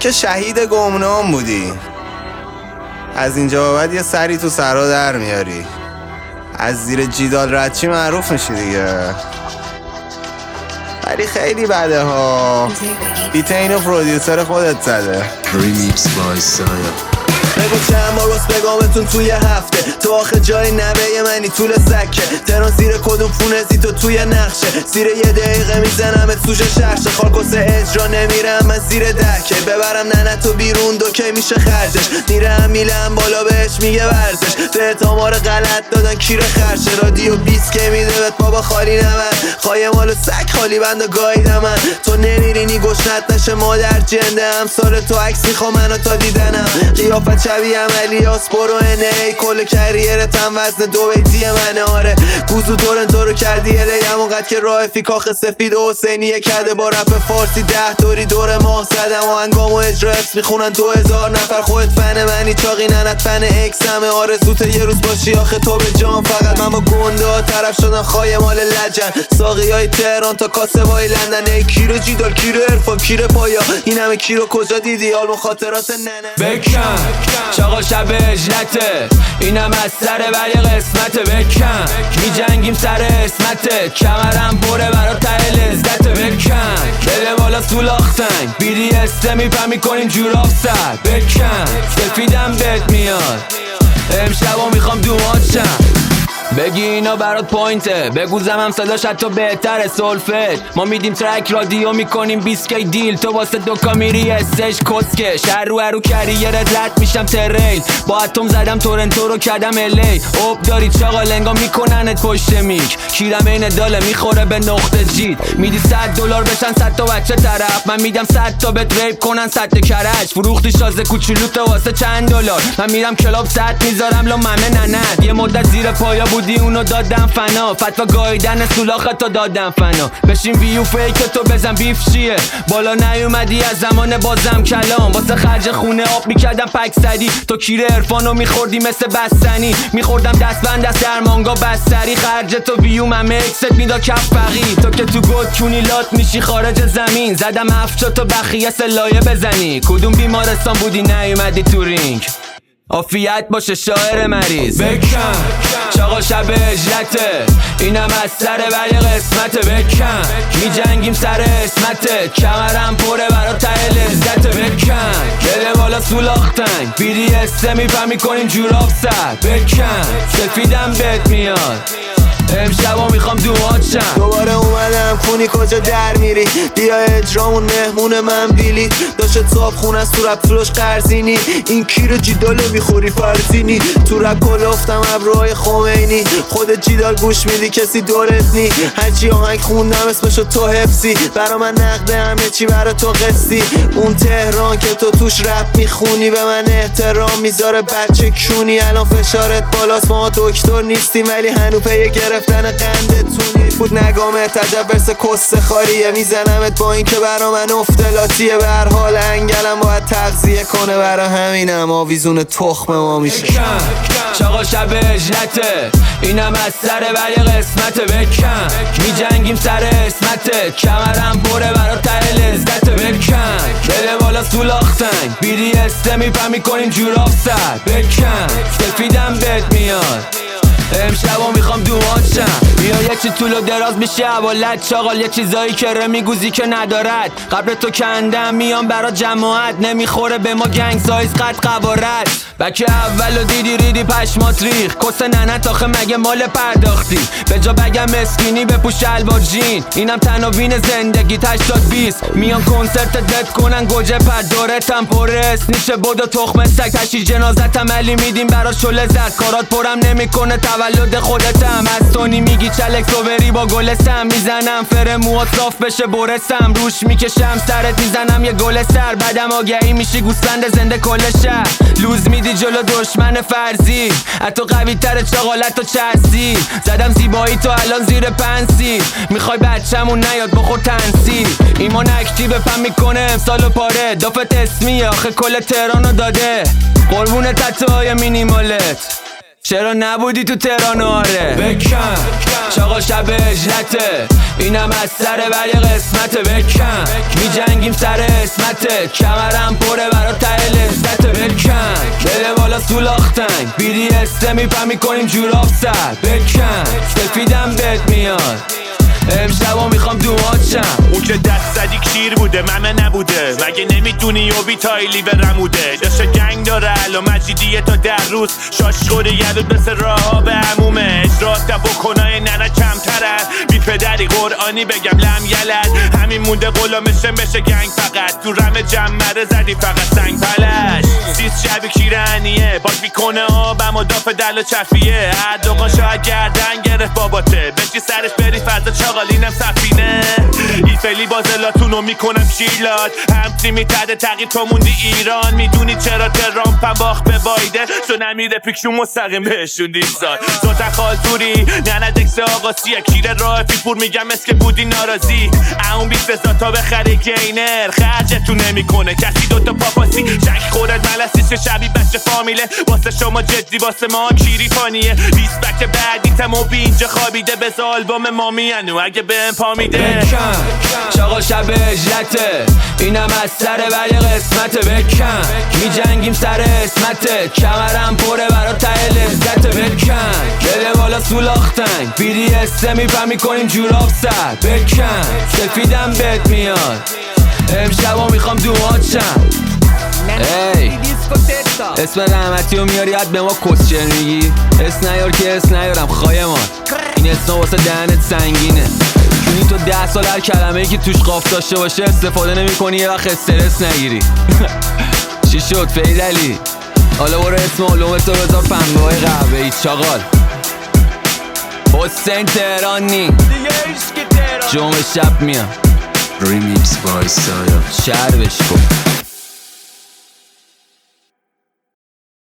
که شهید گمنام بودی. از اینجا به بعد یه سری تو سرا در میاری. از زیر جیدال ردچی معروف میشی دیگه. ولی خیلی بده ها. بیت اینو پرودیوسر خودت زده. بگو چند بار بس بگامتون توی هفته. تو آخه جای نوه منی طول سکه. تران زیر کدوم فونزی تو توی نقشه. زیر یه دقیقه میزنم سوژ شرشه. خالکوسه اجرا نمیرم من زیر دکه. ببرم ننه تو بیرون دوکه میشه خرجش. میرم میلم بالا بهش میگه ورزش. به تامار غلط دادن کیر خرشه. رادیو 20 که میده بهت بابا خالی نمن. خواهی مالو سک خالی بند و گاییدم من. تو نمیرینی گشنت نشه مادر جنده. همسال تو عکس میخوام منو تا دیدنم. قیافت شبیه عملیاس برو NA. کل کریرت هم وزن 2 بیتی منه. آره گوزو تورنتو رو کردی الیم اونقدر که راه فی کاخ سفید و حسینیه کرده. با رپ فارسی 10 دوری دور ماه زدم. و هنگام و اجرا حفظ میخونن 2000 نفر. خودت فن منی چاقی ننت فن اکس همه. آرزوت یه روز باشی آخه تو به جان. فقط من با گنده ها طرف شدن خواهی مال لجن. ساقی های تهران تا کاسه وای لندن. ای کیرو جیدال کیرو ارفان کیرو پایا. این همه کیرو کجا دیدی آلبوم خاطرات ننه. بکن چاقا شب اجلته. اینم از سره ولی قسمته. بکن میجنگیم سر اسمته. کمرم پره برا ته لذته. بکن بده بالا سولاختنگ. BDS میپم میکنیم جوراب سر. بکن سفیدم بهت میاد. امشبا میخوام دوماتشم. بگی اینا برات پوینته. بگو زمم صداش حتی بهتره سولفت. ما میدیم ترک رادیو میکنیم 20 کی دیل. تو واسه دوکا میری استش کسکه. شهر رو کریرت رد میشم تریل. با اتم زدم تورنتو رو کردم الی. اوب داری چاقا لنگا میکننت پشت میک. کیرم این داله میخوره به نقطه جید. میدی $100 بشن 100 تا بچه طرف. من میدم 100 تا بهت ریپ کنن 100 کرج. فروختی شازه کوچولوت واسه چند $. من میرم کلاب 100 میذارم لو ممه ننت. یه مدت زیر پایا بودی اونو دادم فنا. فتوا گاییدن سولاختو دادم فنا. بشین ویو فیک تو بزن بیف چیه. بالا نیومدی از زمان بازم کلام. واسه خرج خونه آب میکردم پک سدی. تو کیر عرفانو میخوردی مثل بستنی. میخوردم دستبند دست در مانگا بستری. خرج تو ویو ممه اکست میدا کف فقی. تو که تو گود کونی لات میشی خارج زمین. زدم افشا تو بخیه سلایه بزنی. کدوم بیمارستان بودی نیومدی تو رینگ. عافیت باشه شاعر مریض. بکن چاقا شب اجلته. اینم از سره ولی قسمته. بکن میجنگیم سر اسمته. کمرم پره برا ته لذته. بکن بده بالا سولاختنگ. BDS میپم میکنیم جوراب سر. بکن سفیدم بهت میاد. امشبا میخوام دوماتشم. دوباره اومدم خونی کجا در میری. بیا اجرامون مهمون من بیلی. داشت صاحب خونه است تو رپ فروش قرزینی. این کیرو جیدالو میخوری فرزینی. تو رپ کلافتم ابروهای خمینی. خود جیدال گوش میدی کسی دورت نی. هرچی آهنگ خوندم اسمشو تو حفظی. برا من نقده همه چی برا تو قصی. اون تهران که تو توش رپ میخونی به من احترام میذاره بچه کونی. الان فشارت بالاست ما دکتر نیستیم ولی هنو پی گرفتن قندتونی بود. نگامه تجب برس کست خاریه. میزنمت با این که برا من افتلاتیه. به هر حال انگلم باید تغذیه کنه. برا همینم آویزون تخم ما میشه. چاقا شب اجلته. اینم از سره ولی قسمته. بکن میجنگیم سر اسمته. کمرم پره برا ته لذته. بکن بده بالا سولاختنگ. BDS میپم میکنیم جوراب سر. بکن سفیدم بهت میاد. امشبا میخوام دوماتشم. بیا یه چی طول و دراز میشه حوالت. چاقال یه چیزایی که میگوزی که ندارد. قبل تو کندم میام برا جماعت. نمیخوره به ما گنگ سایز قد قوارت. بکه اولو دیدی ریدی پشمات ریخ. کس ننت آخه مگه مال پرداختی. به جا بگم مسکینی بپوش شلوار جین. اینم تناوین زندگی 80-20. میان کنسرت دت کنن گوجه پر. دورتم پره نیشه بودا تخم سگ. تشی جنازتم علی میدیم برا شله زد. کارات پرم نمیکنه تولد خودتم. از تونی میگی چلک تو بری با گلسم. میزنم فر موات صاف بشه برسم. روش میکشم سرت میزنم یه گل سر. بعدم آگهی میشی گوسفند زنده کل شهر. لوز میدی جلو دشمن فرضی. اتو قوی تر چاقالت و چرسی. زدم زیبایی تو الان زیر پنسی. میخوای بچمون نیاد بخور تنسی. ایمان اکتی بپم میکنه امسال و پاره. دافت اسمی آخه کل تهرانو داده. قربون تتوهای مینیمالت. چرا نبودی تو تهران آره بکن چاقا شب اجلته اینم از سر ولی قسمته بکن میجنگیم سر اسمته کمرم پره برا ته لذته بکن بده بالا سولاختنگ بیدی استه میپن میکنیم جوراب سر بکن سفیدم بهت میاد امشبا میخوام دوهاتشم اون که دست زدی کشیر بوده ممه نبوده مگه نمیدونی و بیتایلی به رموده داشته گنگ داره علا مجیدیه تا 10 روز شاش خوره یدود مثل راه به عمومه اجرات بکنای ننه کمترن بی پدری قرآنی بگم لم یلد همین مونده غلامشم بشه گنگ فقط تو رم جمره زدی فقط سنگ پلش سیز شبی کیرانیه باز میکنه آبم و داف دل و چفیه اردوغان شاید گردن گرفت باباته بشی سرش بری فردا چاقالینم سفینه ایفلی بازلاتونو میکنم شیلات همتی میتده تقیب تا موندی ایران میدونی چرا ترامپم باخت به بایده چون نمیره پیکشون مستقیم بهشون دیستان زوتن خالتوری نه دکس آقاسیه کیر راه فیپور میگم اسک بودی ناراضی اون 20 هزار تا بخری گینر خرجتون نمیکنه کسی دوتا پاپاسی شک خورد ملسیش شبی بچه فامیله واسه شما جدی واسه ما کیری فانیه 20 بک بعدی تمو بی اینجا خوابیده به آلبوم مامیانو اگه به پا میده چاقا شب اجلته اینم از سر ولی قسمته بکن میجنگیم سر اسمته کمرم پره برا ته لذته بکن بده بالا سولاختنگ بیدی استه میپن میکنیم جوراب سر بکن سفیدم بهت میاد امشبا میخوام دوهاتشم ای اسم رحمتیو میاری یاد به ما کسچر میگی اس نیار که اس نیارم خواهمان این اسم واسه دهنت سنگینه چونی تو 10 سال هر کلمه ای که توش قاف داشته باشه استفاده نمی کنی یه وقت استرس نگیری چی شد فیدلی حالا برو اسم علومتو بذار پنبه های قهوه ای چاقال حسین تهرانی جمعه شب میام ریمیکس بای سایه شهر بشکن